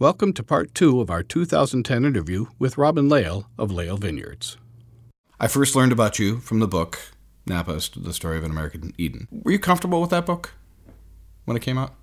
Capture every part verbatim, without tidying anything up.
Welcome to part two of our two thousand ten interview with Robin Lail of Lail Vineyards. I first learned about you from the book, Napa, The Story of an American Eden. Were you comfortable with that book when it came out?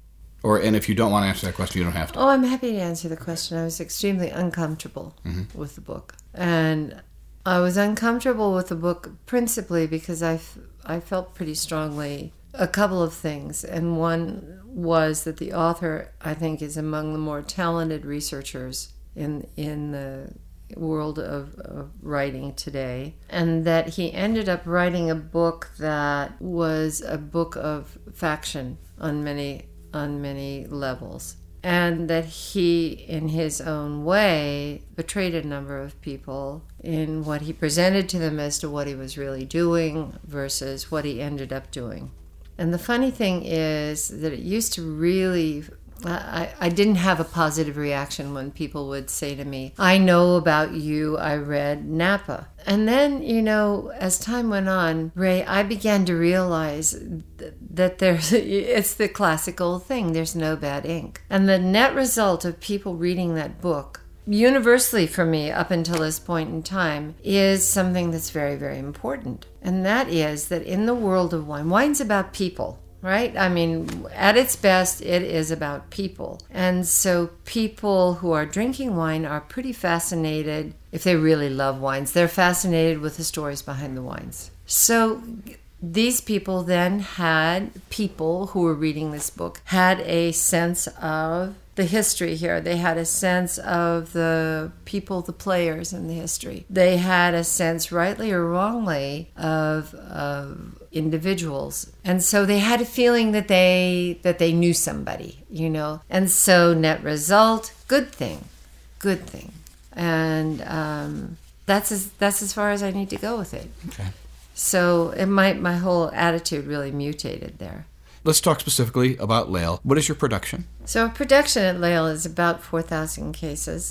Or, and if you don't want to answer that question, you don't have to. Oh, I'm happy to answer the question. I was extremely uncomfortable mm-hmm. with the book. And I was uncomfortable with the book principally because I, f- I felt pretty strongly a couple of things. And one was that the author, I think, is among the more talented researchers in in the world of, of writing today, and that he ended up writing a book that was a book of faction on many on many levels, and that he, in his own way, betrayed a number of people in what he presented to them as to what he was really doing versus what he ended up doing. And the funny thing is that it used to really, I, I didn't have a positive reaction when people would say to me, I know about you, I read Napa. And then, you know, as time went on, Ray, I began to realize th- that there's, it's the classical thing, there's no bad ink. And the net result of people reading that book, universally for me up until this point in time, is something that's very, very important. And that is that in the world of wine, wine's about people, right? I mean, at its best, it is about people. And so people who are drinking wine are pretty fascinated, if they really love wines, they're fascinated with the stories behind the wines. So these people then had, people who were reading this book, had a sense of the history here. They had a sense of the people, the players in the history. They had a sense, rightly or wrongly, of, of individuals. And so they had a feeling that they that they knew somebody, you know. And so net result, good thing, good thing. And um, that's as that's as far as I need to go with it. Okay. So it might my whole attitude really mutated there. Let's talk specifically about Lail. What is your production? So our production at Lail is about four thousand cases.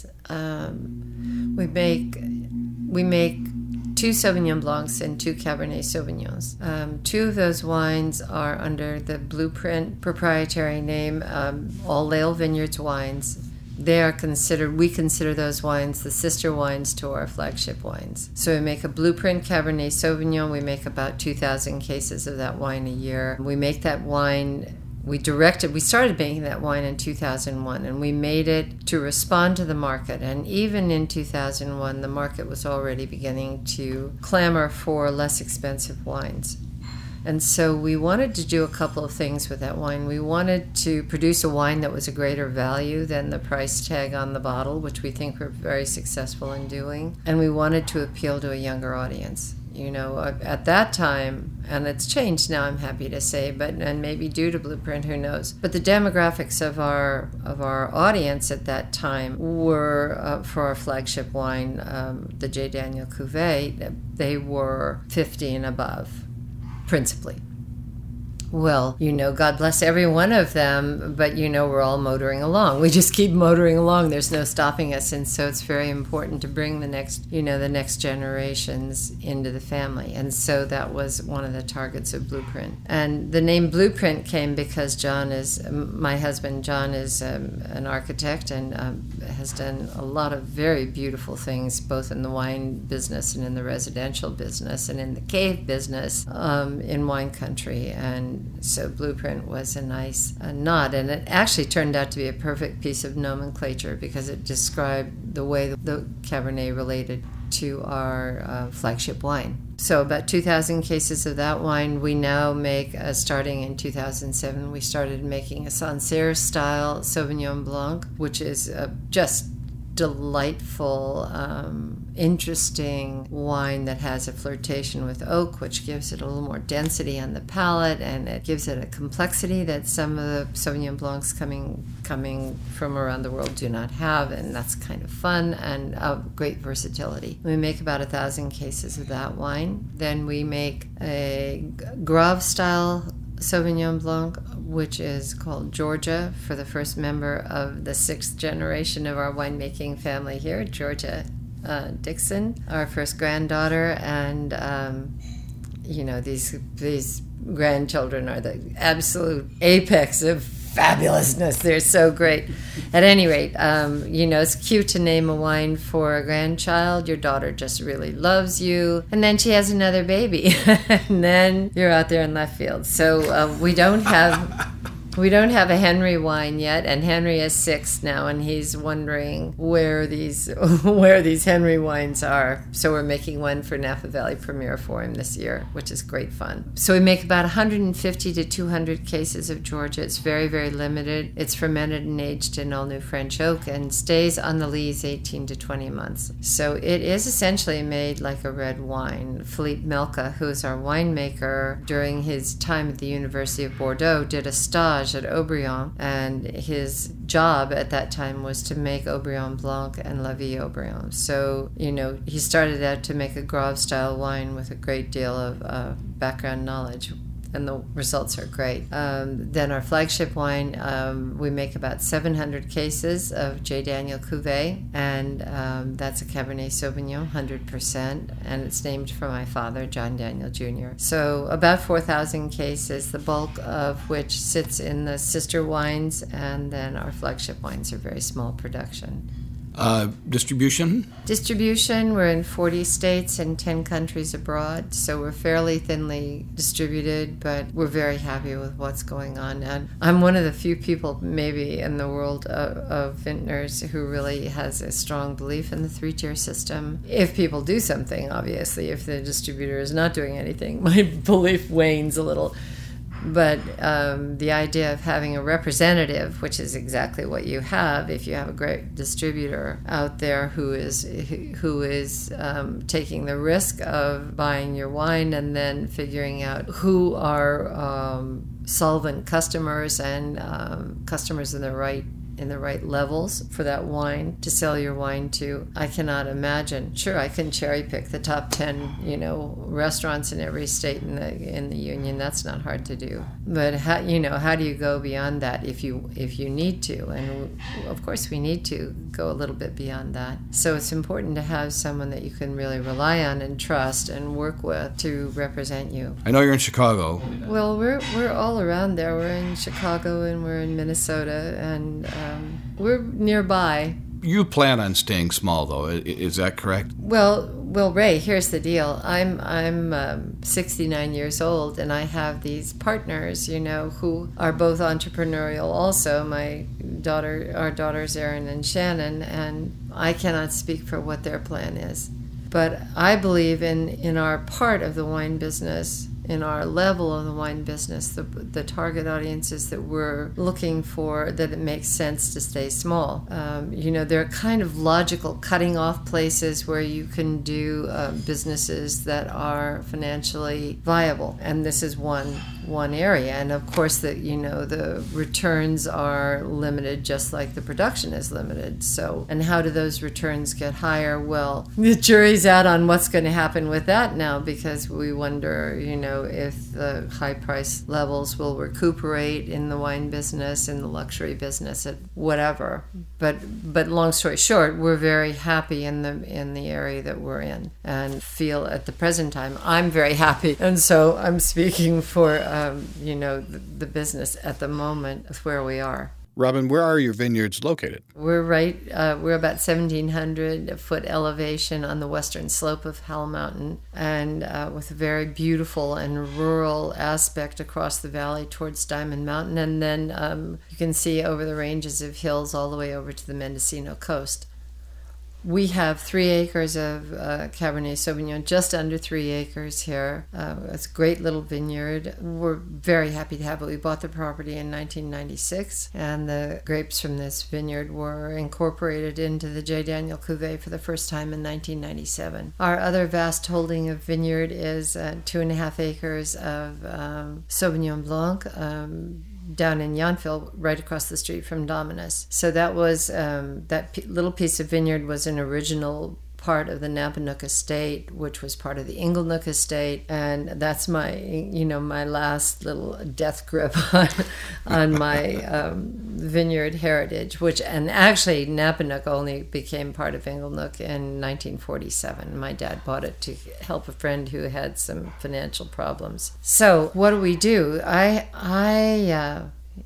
Um, we make we make two Sauvignon Blancs and two Cabernet Sauvignons. Um, two of those wines are under the Blueprint proprietary name, um, all Lail Vineyards wines. They are considered, we consider those wines the sister wines to our flagship wines. So we make a Blueprint Cabernet Sauvignon. We make about two thousand cases of that wine a year. We make that wine, we directed, we started making that wine in two thousand one, and we made it to respond to the market. And even in two thousand one, the market was already beginning to clamor for less expensive wines. And so we wanted to do a couple of things with that wine. We wanted to produce a wine that was a greater value than the price tag on the bottle, which we think we're very successful in doing. And we wanted to appeal to a younger audience. You know, at that time, and it's changed now, I'm happy to say, but and maybe due to Blueprint, who knows. But the demographics of our of our audience at that time were, uh, for our flagship wine, um, the J. Daniel Cuvée, they were fifty and above. Principally. Well, you know, God bless every one of them, but, you know, we're all motoring along. We just keep motoring along. There's no stopping us. And so it's very important to bring the next, you know, the next generations into the family. And so that was one of the targets of Blueprint. And the name Blueprint came because John is, my husband, John, is um, an architect and um, has done a lot of very beautiful things, both in the wine business and in the residential business and in the cave business um, in wine country. And so Blueprint was a nice uh, nod, and it actually turned out to be a perfect piece of nomenclature because it described the way the Cabernet related to our uh, flagship wine. So about two thousand cases of that wine. We now make, uh, starting in two thousand seven, we started making a Sancerre-style Sauvignon Blanc, which is uh, just delightful, um, interesting wine that has a flirtation with oak, which gives it a little more density on the palate, and it gives it a complexity that some of the Sauvignon Blancs coming coming from around the world do not have, and that's kind of fun and of great versatility. We make about a thousand cases of that wine. Then we make a Grave-style Sauvignon Blanc, which is called Georgia, for the first member of the sixth generation of our winemaking family here, Georgia uh, Dixon, our first granddaughter, and um, you know these these grandchildren are the absolute apex of fabulousness. They're so great. At any rate, um, you know, it's cute to name a wine for a grandchild. Your daughter just really loves you. And then she has another baby. And then you're out there in left field. So uh, we don't have... We don't have a Henry wine yet, and Henry is six now, and he's wondering where these where these Henry wines are. So we're making one for Napa Valley Premier for him this year, which is great fun. So we make about one hundred fifty to two hundred cases of Georgia. It's very, very limited. It's fermented and aged in all new French oak and stays on the lees eighteen to twenty months. So it is essentially made like a red wine. Philippe Melka, who is our winemaker, during his time at the University of Bordeaux, did a stage at Haut-Brion, and his job at that time was to make Haut-Brion Blanc and La Vie Haut-Brion. So, you know, he started out to make a Grave-style wine with a great deal of uh, background knowledge, and the results are great. Um, then our flagship wine, um, we make about seven hundred cases of J. Daniel Cuvée, and um, that's a Cabernet Sauvignon, one hundred percent, and it's named for my father, John Daniel Junior So about four thousand cases, the bulk of which sits in the sister wines, and then our flagship wines are very small production. Uh, distribution? Distribution, we're in forty states and ten countries abroad, so we're fairly thinly distributed, but we're very happy with what's going on. And I'm one of the few people maybe in the world of, of vintners who really has a strong belief in the three-tier system. If people do something, obviously, if the distributor is not doing anything, my belief wanes a little. But um, the idea of having a representative, which is exactly what you have if you have a great distributor out there who is who is um, taking the risk of buying your wine and then figuring out who are um, solvent customers and um, customers in the right in the right levels for that wine to sell your wine to. I cannot imagine. Sure, I can cherry pick the top ten, you know, restaurants in every state in the in the union. That's not hard to do. But how, you know, how do you go beyond that if you if you need to? And of course, we need to go a little bit beyond that. So it's important to have someone that you can really rely on and trust and work with to represent you. I know you're in Chicago. Well, we're we're all around there. We're in Chicago and we're in Minnesota and. Um, we're nearby. You plan on staying small, though. Is that correct? Well, well, Ray, here's the deal. I'm I'm um, sixty-nine years old, and I have these partners, you know, who are both entrepreneurial. Also, my daughter, our daughters, Erin and Shannon, and I cannot speak for what their plan is. But I believe in in our part of the wine business. In our level of the wine business, the the target audiences that we're looking for, that it makes sense to stay small. Um, you know, they're kind of logical cutting off places where you can do uh, businesses that are financially viable, and this is one one area. And of course, that you know the returns are limited, just like the production is limited. So, and how do those returns get higher? Well, the jury's out on what's going to happen with that now, because we wonder, you know. If the high price levels will recuperate in the wine business, in the luxury business, at whatever. But but long story short, we're very happy in the in the area that we're in, and feel at the present time I'm very happy. And so I'm speaking for um, you know the, the business at the moment of where we are. Robin, where are your vineyards located? We're right, uh, we're about seventeen hundred foot elevation on the western slope of Howell Mountain, and uh, with a very beautiful and rural aspect across the valley towards Diamond Mountain. And then um, you can see over the ranges of hills all the way over to the Mendocino coast. We have three acres of uh, Cabernet Sauvignon, just under three acres here. Uh, it's a great little vineyard. We're very happy to have it. We bought the property in nineteen ninety-six, and the grapes from this vineyard were incorporated into the J. Daniel Cuvée for the first time in nineteen ninety-seven. Our other vast holding of vineyard is uh, two and a half acres of um, Sauvignon Blanc, um, down in Yountville, right across the street from Dominus. So that was, um, that p- little piece of vineyard was an original part of the Napanook estate, which was part of the Inglenook estate, and that's my, you know, my last little death grip on, on my um, vineyard heritage, which, and actually Napanook only became part of Inglenook in nineteen forty-seven. My dad bought it to help a friend who had some financial problems. So what do we do? I, I, uh,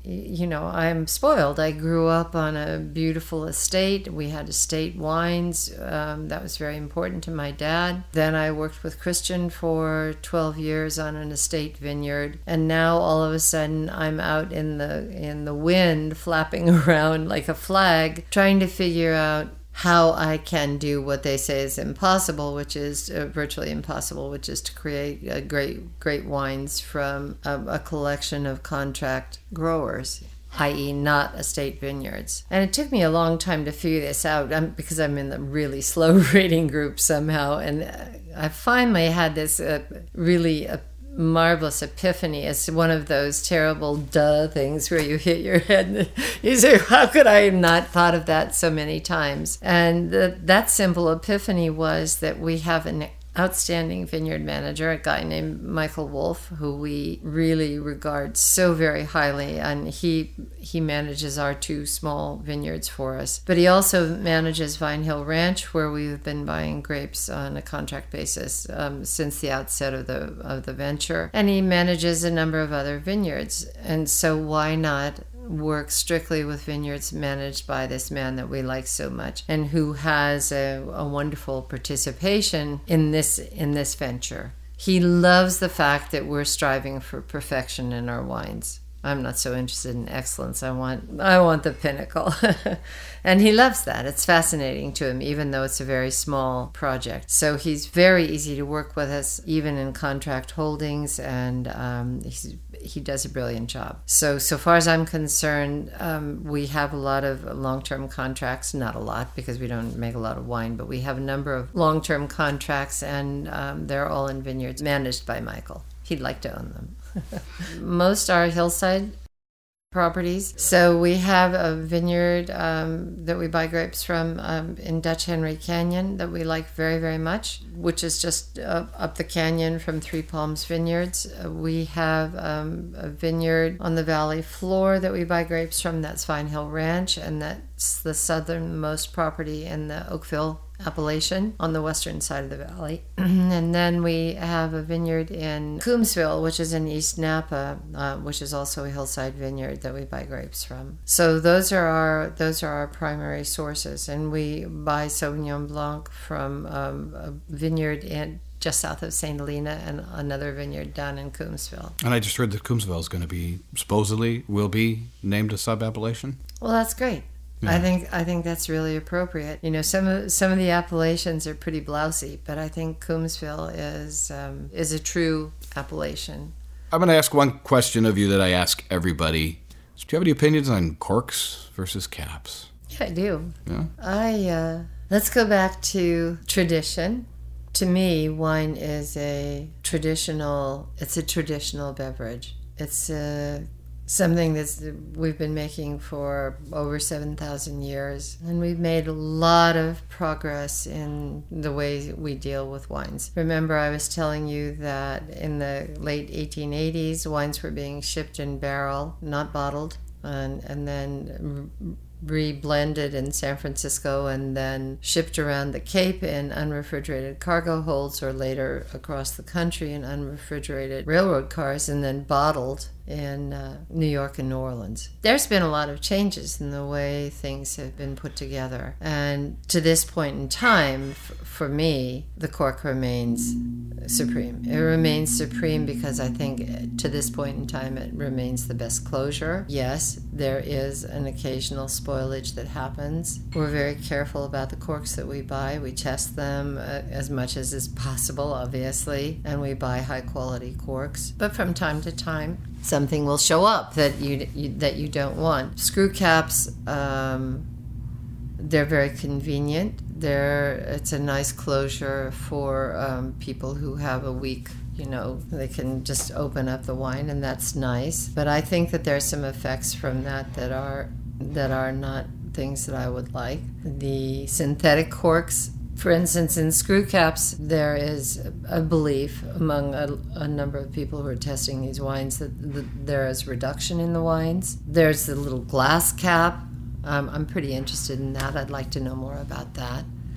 you know, I'm spoiled. I grew up on a beautiful estate. We had estate wines. Um, that was very important to my dad. Then I worked with Christian for twelve years on an estate vineyard. And now all of a sudden I'm out in the in the wind flapping around like a flag trying to figure out how I can do what they say is impossible, which is uh, virtually impossible, which is to create uh, great great wines from a, a collection of contract growers, that is not estate vineyards. And it took me a long time to figure this out um, because I'm in the really slow reading group somehow. And uh, I finally had this uh, really uh, marvelous epiphany. It's one of those terrible duh things where you hit your head and you say, how could I have not thought of that so many times? And the, that simple epiphany was that we have an outstanding vineyard manager, a guy named Michael Wolf, who we really regard so very highly, and he he manages our two small vineyards for us. But he also manages Vine Hill Ranch, where we've been buying grapes on a contract basis um, since the outset of the of the venture, and he manages a number of other vineyards. And so why not work strictly with vineyards managed by this man that we like so much and who has a, a wonderful participation in this in this venture. He loves the fact that we're striving for perfection in our wines. I'm not so interested in excellence. I want I want the pinnacle. And he loves that. It's fascinating to him, even though it's a very small project. So he's very easy to work with us, even in contract holdings, and um, he's, he does a brilliant job. So, so far as I'm concerned, um, we have a lot of long-term contracts. Not a lot, because we don't make a lot of wine, but we have a number of long-term contracts, and um, they're all in vineyards managed by Michael. He'd like to own them. Most are hillside properties. So we have a vineyard um, that we buy grapes from um, in Dutch Henry Canyon that we like very, very much, which is just uh, up the canyon from Three Palms Vineyards. Uh, we have um, a vineyard on the valley floor that we buy grapes from. That's Vine Hill Ranch, and that's the southernmost property in the Oakville appellation on the western side of the valley. And then we have a vineyard in Coombsville, which is in East Napa, uh, which is also a hillside vineyard that we buy grapes from. So those are our those are our primary sources, and we buy Sauvignon Blanc from um, a vineyard in just south of Saint Helena and another vineyard down in Coombsville. And I just heard that Coombsville is going to be, supposedly, will be named a sub-appellation. Well, that's great. Yeah. I think I think that's really appropriate. You know, some of some of the appellations are pretty blousy, but I think Coombsville is um, is a true appellation. I'm going to ask one question of you that I ask everybody. Do you have any opinions on corks versus caps? Yeah, I do. Yeah. I uh, let's go back to tradition. To me, wine is a traditional. It's a traditional beverage. It's a something that's we've been making for over seven thousand years, and we've made a lot of progress in the way we deal with wines. Remember, I was telling you that in the late eighteen eighties, wines were being shipped in barrel, not bottled, and, and then re-blended in San Francisco and then shipped around the Cape in unrefrigerated cargo holds, or later across the country in unrefrigerated railroad cars, and then bottled in uh, New York and New Orleans. There's been a lot of changes in the way things have been put together. And to this point in time, f- for me, the cork remains supreme. It remains supreme because I think to this point in time it remains the best closure. Yes, there is an occasional spoilage that happens. We're very careful about the corks that we buy. We test them uh, as much as is possible, obviously, and we buy high quality corks. But from time to time, something will show up that you, you that you don't want. Screw caps, um, they're very convenient. They're it's a nice closure for um, people who have a weak, you know, they can just open up the wine, and that's nice. But I think that there's some effects from that that are that are not things that I would like. The synthetic corks. For instance, in screw caps, there is a belief among a, a number of people who are testing these wines that, that there is reduction in the wines. There's the little glass cap. Um, I'm pretty interested in that. I'd like to know more about that.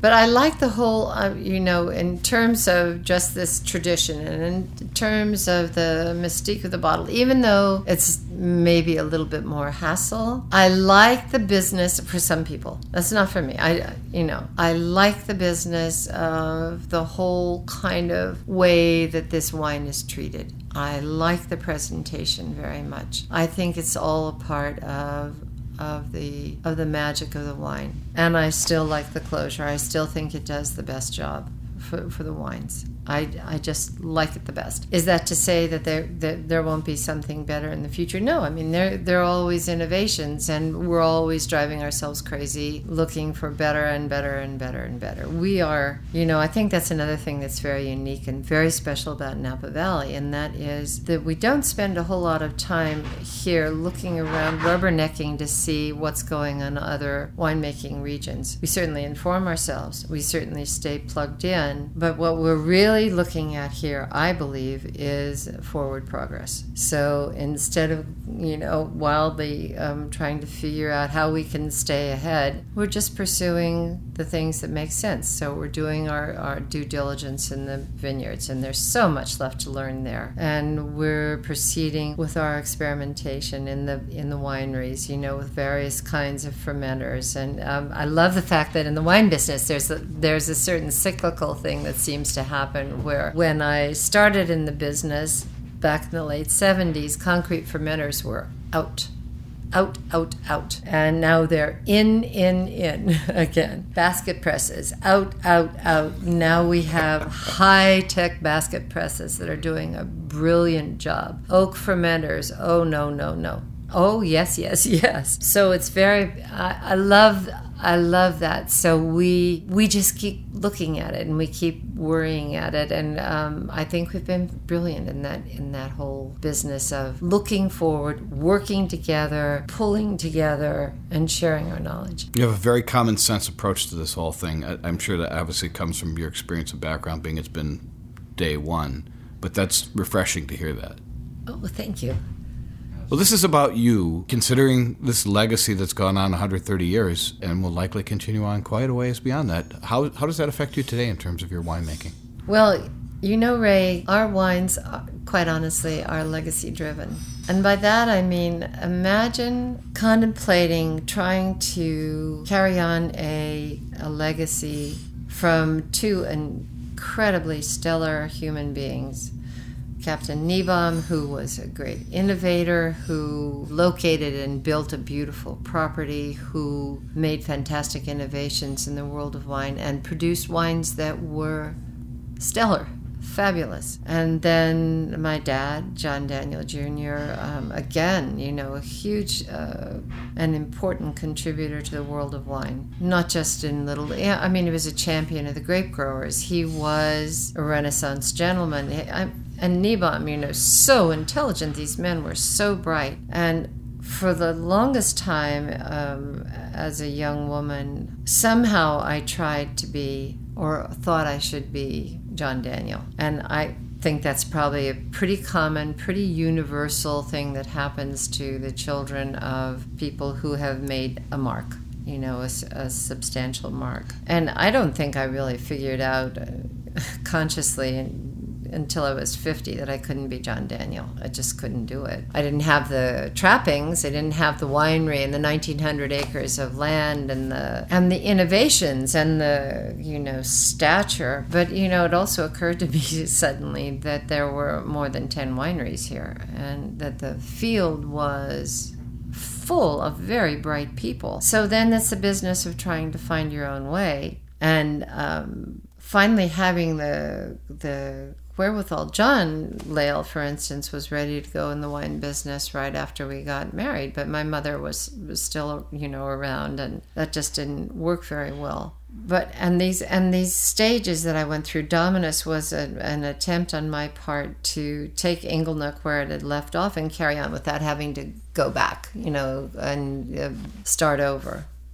But I like the whole, uh, you know, in terms of just this tradition and in terms of the mystique of the bottle, even though it's maybe a little bit more hassle, I like the business for some people. That's not for me. I, you know, I like the business of the whole kind of way that this wine is treated. I like the presentation very much. I think it's all a part of of the of the magic of the wine. And I still like the closure. I still think it does the best job for, for the wines. I, I just like it the best. Is that to say that there that there won't be something better in the future? No, I mean, there, there are always innovations, and we're always driving ourselves crazy looking for better and better and better and better. We are, you know, I think that's another thing that's very unique and very special about Napa Valley, and that is that we don't spend a whole lot of time here looking around, rubbernecking to see what's going on in other winemaking regions. We certainly inform ourselves. We certainly stay plugged in, but what we're really looking at here, I believe, is forward progress. So instead of, you know, wildly um, trying to figure out how we can stay ahead, we're just pursuing the things that make sense. So we're doing our, our due diligence in the vineyards, and there's so much left to learn there. And we're proceeding with our experimentation in the in the wineries, you know, with various kinds of fermenters. And um, I love the fact that in the wine business, there's a, there's a certain cyclical thing that seems to happen, where when I started in the business back in the late seventies, concrete fermenters were out, out, out, out. And now they're in, in, in again. Basket presses, out, out, out. Now we have high-tech basket presses that are doing a brilliant job. Oak fermenters, oh, no, no, no. Oh, yes, yes, yes. So it's very, I, I love I love that. So we we just keep looking at it, and we keep worrying at it, and um, I think we've been brilliant in that in that whole business of looking forward, working together, pulling together, and sharing our knowledge. You have a very common sense approach to this whole thing. I, I'm sure that obviously comes from your experience and background, being it's been day one, but that's refreshing to hear that. Oh, well, thank you. Well, this is about you, considering this legacy that's gone on one hundred thirty years and will likely continue on quite a ways beyond that. How how does that affect you today in terms of your winemaking? Well, you know, Ray, our wines, are, quite honestly, are legacy-driven. And by that I mean, imagine contemplating trying to carry on a, a legacy from two incredibly stellar human beings. Captain Niebaum, who was a great innovator, who located and built a beautiful property, who made fantastic innovations in the world of wine and produced wines that were stellar, fabulous. And then my dad, John Daniel Junior, um, again, you know, a huge uh, and important contributor to the world of wine. Not just in little, yeah, I mean, he was a champion of the grape growers. He was a Renaissance gentleman. I, And Niebaum, you know, so intelligent. These men were so bright. And for the longest time, um, as a young woman, somehow I tried to be, or thought I should be, John Daniel. And I think that's probably a pretty common, pretty universal thing that happens to the children of people who have made a mark, you know, a, a substantial mark. And I don't think I really figured out uh, consciously and until I was fifty that I couldn't be John Daniel. I just couldn't do it. I didn't have the trappings. I didn't have the winery and the nineteen hundred acres of land and the and the innovations and the, you know, stature. But, you know, it also occurred to me suddenly that there were more than ten wineries here, and that the field was full of very bright people. So then it's the business of trying to find your own way, and um, finally having the the wherewithal. John Lael, for instance, was ready to go in the wine business right after we got married, but my mother was, was still, you know, around, and that just didn't work very well. But and these and these stages that I went through, Dominus was a, an attempt on my part to take Inglenook where it had left off and carry on without having to go back, you know, and uh, start over.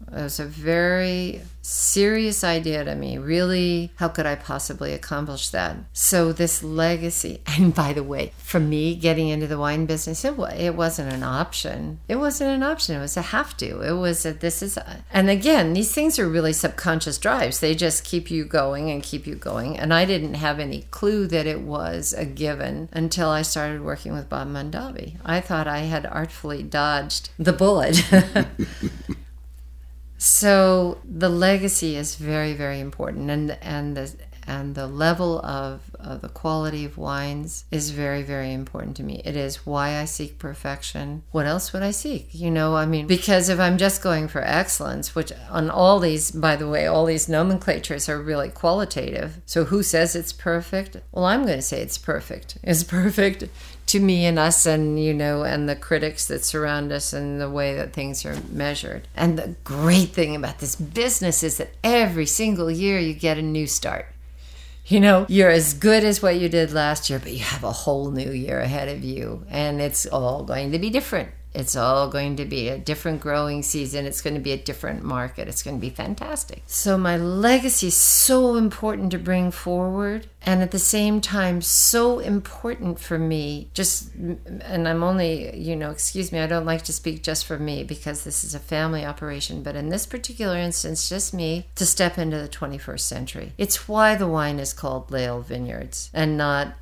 It was a very serious idea to me. Really, how could I possibly accomplish that? So this legacy, and by the way, for me, getting into the wine business, it, it wasn't an option. It wasn't an option. It was a have to. It was a, this is, a, and again, these things are really subconscious drives. They just keep you going and keep you going. And I didn't have any clue that it was a given until I started working with Bob Mondavi. I thought I had artfully dodged the bullet. So the legacy is very, very important, and and the and the level of, of the quality of wines is very, very important to me. It is why I seek perfection. What else would I seek? You know, I mean, because if I'm just going for excellence, which on all these, by the way, all these nomenclatures are really qualitative. So who says it's perfect? Well, I'm going to say it's perfect. It's perfect to me and us and, you know, and the critics that surround us and the way that things are measured. And the great thing about this business is that every single year you get a new start. You know, you're as good as what you did last year, but you have a whole new year ahead of you, and it's all going to be different. It's all going to be a different growing season. It's going to be a different market. It's going to be fantastic. So my legacy is so important to bring forward, and at the same time, so important for me. Just, and I'm only, you know, excuse me, I don't like to speak just for me because this is a family operation, but in this particular instance, just me to step into the twenty-first century. It's why the wine is called Lael Vineyards and not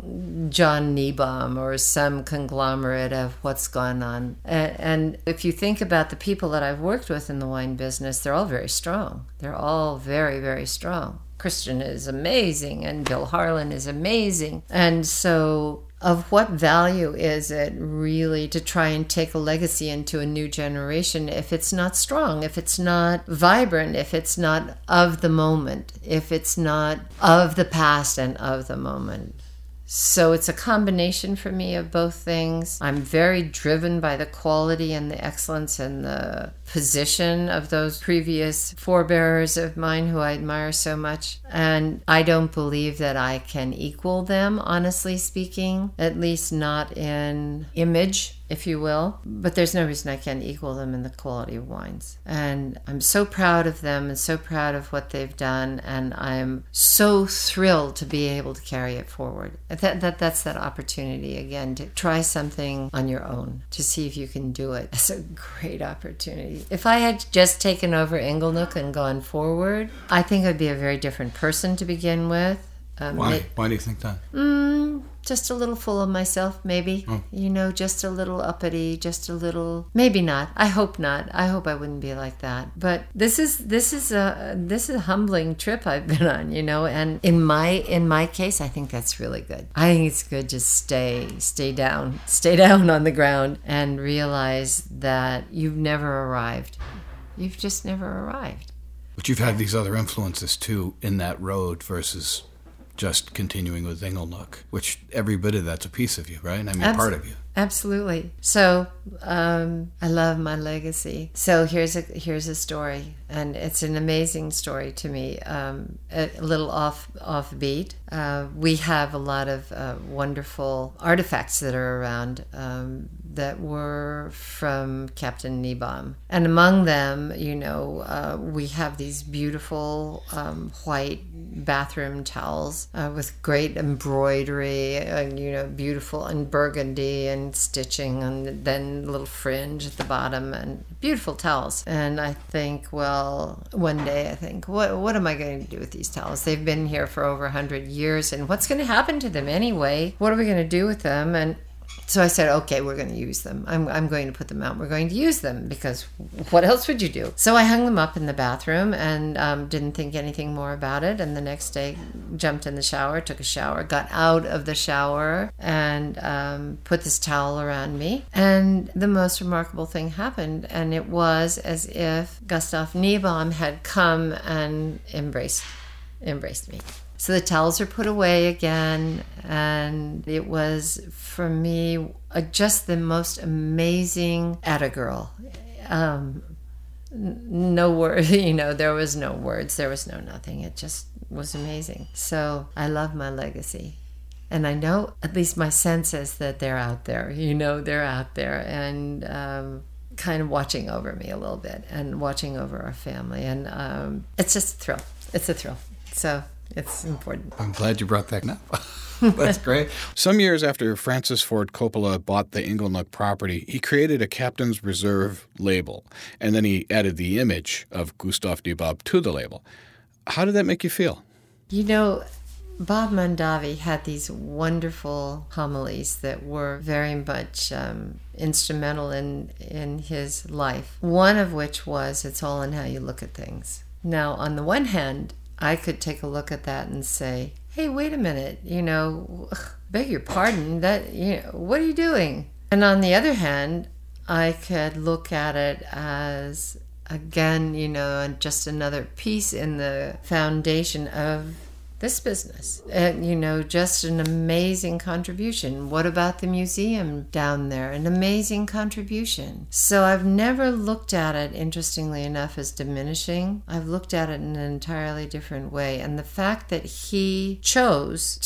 John Niebaum or some conglomerate of what's gone on. And, and if you think about the people that I've worked with in the wine business, they're all very strong. They're all very, very strong. Christian is amazing, and Bill Harlan is amazing. And so of what value is it really to try and take a legacy into a new generation if it's not strong, if it's not vibrant, if it's not of the moment, if it's not of the past and of the moment? So it's a combination for me of both things. I'm very driven by the quality and the excellence and the position of those previous forebearers of mine who I admire so much. And I don't believe that I can equal them, honestly speaking, at least not in image, if you will. But there's no reason I can't equal them in the quality of wines. And I'm so proud of them and so proud of what they've done. And I'm so thrilled to be able to carry it forward. That, that That's that opportunity, again, to try something on your own, to see if you can do it. It's a great opportunity. If I had just taken over Inglenook and gone forward, I think I'd be a very different person to begin with. Um, Why? It, Why do you think that? Mm, just a little full of myself, maybe. Oh. You know, just a little uppity, just a little. Maybe not. I hope not. I hope I wouldn't be like that. But this is this is a this is a humbling trip I've been on. You know, and in my in my case, I think that's really good. I think it's good to stay stay down, stay down on the ground, and realize that you've never arrived. You've just never arrived. But you've had these other influences too in that road versus just continuing with Inglenook, which every bit of that's a piece of you, right? I mean, Abs- part of you. Absolutely. So um, I love my legacy. So here's a here's a story, and it's an amazing story to me. Um, a, a little off offbeat. Uh, we have a lot of uh, wonderful artifacts that are around um, that were from Captain Niebaum, and among them, you know, uh, we have these beautiful um, white bathroom towels uh, with great embroidery, and you know, beautiful and burgundy and stitching, and then a little fringe at the bottom, and beautiful towels. And I think, well, one day I think, what what am I going to do with these towels? They've been here for over a hundred years, and what's going to happen to them anyway? What are we going to do with them? And so I said, okay, we're going to use them. I'm I'm going to put them out. We're going to use them, because what else would you do? So I hung them up in the bathroom and um, didn't think anything more about it. And the next day, jumped in the shower, took a shower, got out of the shower, and um, put this towel around me. And the most remarkable thing happened, and it was as if Gustav Niebaum had come and embraced embraced me. So the towels are put away again, and it was, for me, uh, just the most amazing atta girl. Um, no word, you know, there was no words, there was no nothing. It just was amazing. So I love my legacy. And I know, at least my sense is that they're out there, you know, they're out there. And um, kind of watching over me a little bit and watching over our family. And um, it's just a thrill. It's a thrill. So it's important. I'm glad you brought that up. That's great. Some years after Francis Ford Coppola bought the Inglenook property, he created a Captain's Reserve label, and then he added the image of Gustave de Bob to the label. How did that make you feel? You know, Bob Mondavi had these wonderful homilies that were very much um, instrumental in, in his life, one of which was, it's all in how you look at things. Now, on the one hand, I could take a look at that and say, hey, wait a minute, you know, beg your pardon, that, you know, what are you doing? And on the other hand, I could look at it as, again, you know, just another piece in the foundation of this business. And, you know, just an amazing contribution. What about the museum down there? An amazing contribution. So I've never looked at it, interestingly enough, as diminishing. I've looked at it in an entirely different way. And the fact that he chose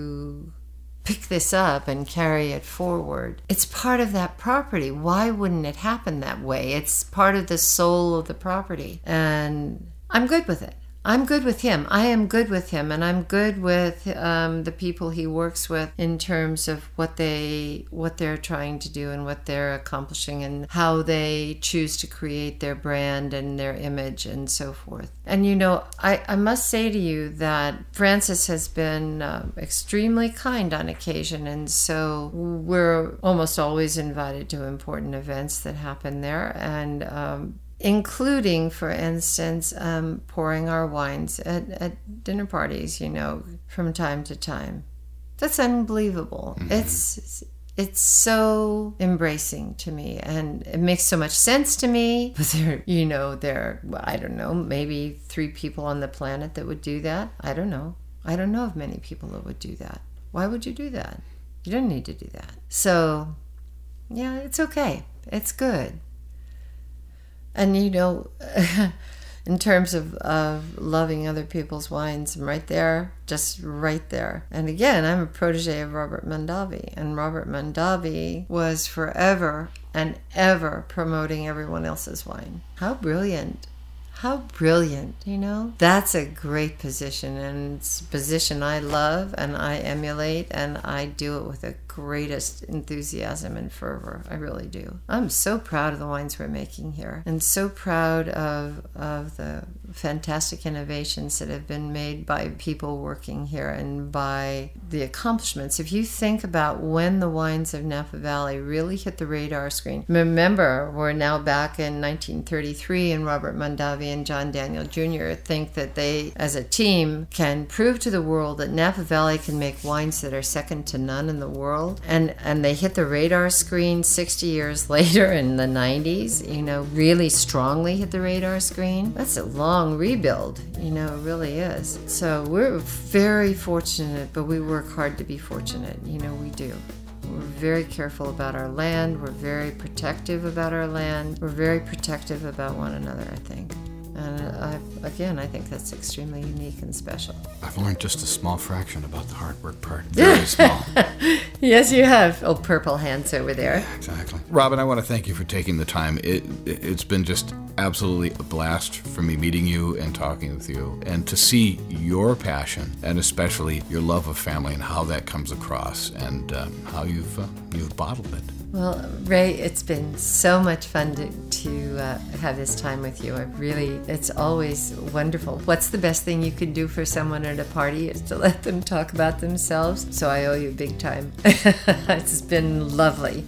to pick this up and carry it forward, it's part of that property. Why wouldn't it happen that way? It's part of the soul of the property. And I'm good with it. I'm good with him. I am good with him, and I'm good with um, the people he works with in terms of what they what they're trying to do and what they're accomplishing and how they choose to create their brand and their image and so forth. And you know, I, I must say to you that Francis has been um, extremely kind on occasion, and so we're almost always invited to important events that happen there, and um, including, for instance, um, pouring our wines at, at dinner parties, you know, from time to time. That's unbelievable. Mm-hmm. It's it's so embracing to me, and it makes so much sense to me. But there, you know, there, I don't know, maybe three people on the planet that would do that. I don't know. I don't know of many people that would do that. Why would you do that? You don't need to do that. So, yeah, it's okay. It's good. And, you know, in terms of, of loving other people's wines, I'm right there, just right there. And again, I'm a protege of Robert Mondavi. And Robert Mondavi was forever and ever promoting everyone else's wine. How brilliant. How brilliant, you know? That's a great position, and it's a position I love and I emulate, and I do it with the greatest enthusiasm and fervor. I really do. I'm so proud of the wines we're making here, and so proud of of the fantastic innovations that have been made by people working here and by the accomplishments. If you think about when the wines of Napa Valley really hit the radar screen, remember, we're now back in nineteen thirty-three, and Robert Mondavi and John Daniel Junior think that they, as a team, can prove to the world that Napa Valley can make wines that are second to none in the world. And and they hit the radar screen sixty years later in the nineties, you know, really strongly hit the radar screen. That's a long rebuild, you know, it really is. So we're very fortunate, but we work hard to be fortunate. You know, we do. We're very careful about our land. We're very protective about our land. We're very protective about one another, I think. And I, again, I think that's extremely unique and special. I've learned just a small fraction about the hard work part. Very small. Yes, you have. Oh, purple hands over there. Yeah, exactly. Robin, I want to thank you for taking the time. It, it, it's been just absolutely a blast for me meeting you and talking with you, and to see your passion and especially your love of family and how that comes across, and um, how you've uh, you've bottled it. Well, Ray, it's been so much fun to, to uh, have this time with you. I really, it's always wonderful. What's the best thing you could do for someone at a party is to let them talk about themselves. So I owe you big time. It's been lovely.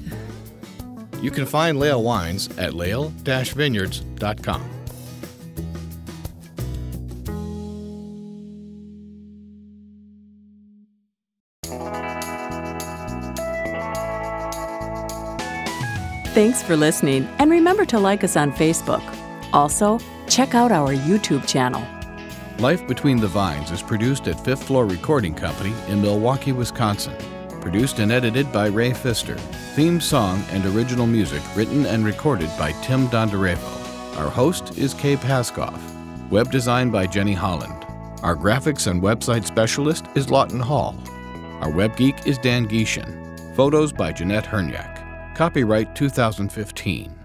You can find Lael Wines at lael dash vineyards dot com. Thanks for listening, and remember to like us on Facebook. Also, check out our YouTube channel. Life Between the Vines is produced at Fifth Floor Recording Company in Milwaukee, Wisconsin. Produced and edited by Ray Pfister. Theme song and original music written and recorded by Tim Dondarevo. Our host is Kay Paskoff. Web design by Jenny Holland. Our graphics and website specialist is Lawton Hall. Our web geek is Dan Gieshin. Photos by Jeanette Hernyak. Copyright two thousand fifteen.